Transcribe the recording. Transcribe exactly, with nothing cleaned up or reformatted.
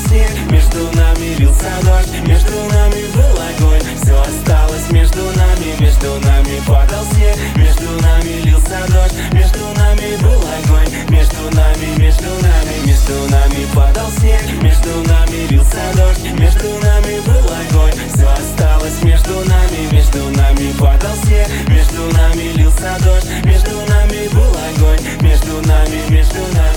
снег, между нами лился дождь, между нами был огонь. Все осталось между нами, между нами падал снег, между нами лился дождь, между нами был огонь. Между нами, между нами, между нами падал снег, между нами лился дождь, между нами был огонь. Все осталось между нами, между нами падал снег, между нами лился дождь, между нами был огонь. Между нами, между нами.